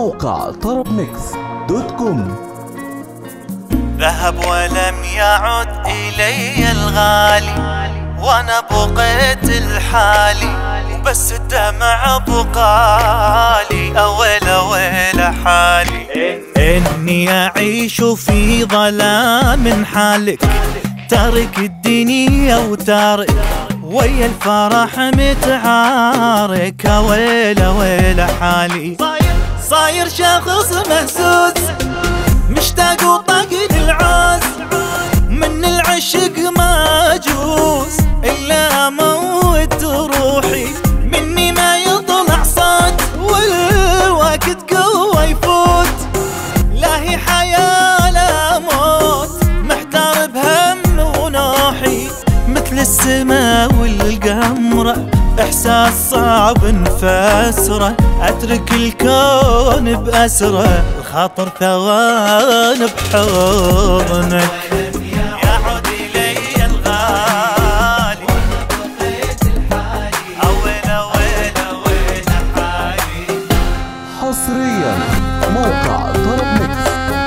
موقع طرب ميكس دوت كوم. ذهب ولم يعد إلي الغالي، وانا بقيت الحالي بس الدمع بقالي. أويل ويل حالي إني أعيش في ظلام حالك، تارك الدنيا وتارك ويا الفرح متعارك. أويل ويل حالي صاير شخص مهزوز، مشتاق وطاقد العاز، من العشق ما أجوز إلا أموت روحي، مني ما يطلع صوت والوقت قوة يفوت. لا هي حياة لا موت، محتار بهم ونوحي، مثل السماء والقمرة إحساس صعب نفسره، أترك الكون بأسره، الخاطر ثوان بحضنك. يعود إلي الغالي أويل ويل ويل حالي. حصريا موقع طرب ميكس.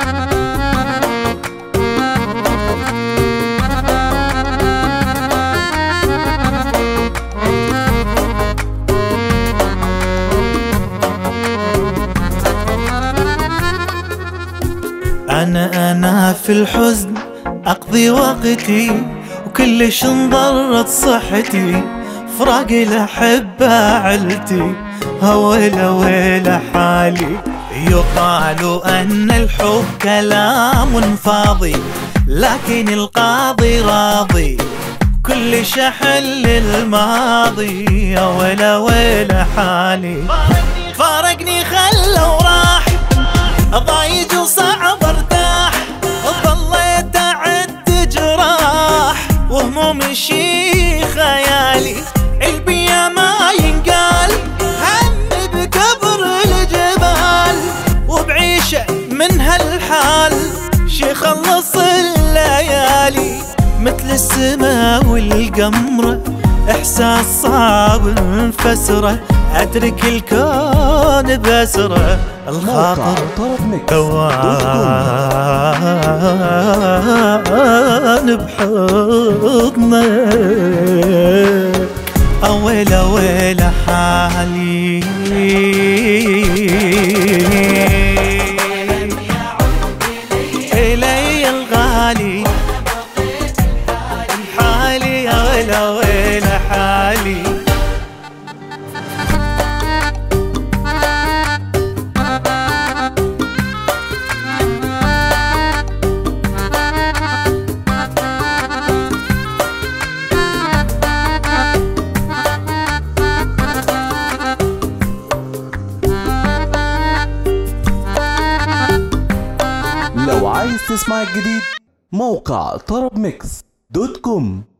أنا في الحزن أقضي وقتي، وكلش انضرت صحتي، فراق الأحبة عيلتي. أويل ويل حالي يقال أن الحب كلام فاضي، لكن القاضي راضي كل شحل الماضي. أويل ويل حالي فارقني خلى وراح، ضايج وصعب ارتاح، ظليت اعد جراح، وهمومي شي خيالي، البيا ما ينقال، هم بكبر الجبال، وبعيشه من هالحال شي خلص الليالي، مثل السماء والقمرة إحساس صعب نفسره، أترك الكون بأسره، الخاطر ثوان بحضنك. أويل ويل حالي إلي الغالي حالي. أويل ويل حالي لو عايز تسمع الجديد موقع طرب ميكس دوت كوم.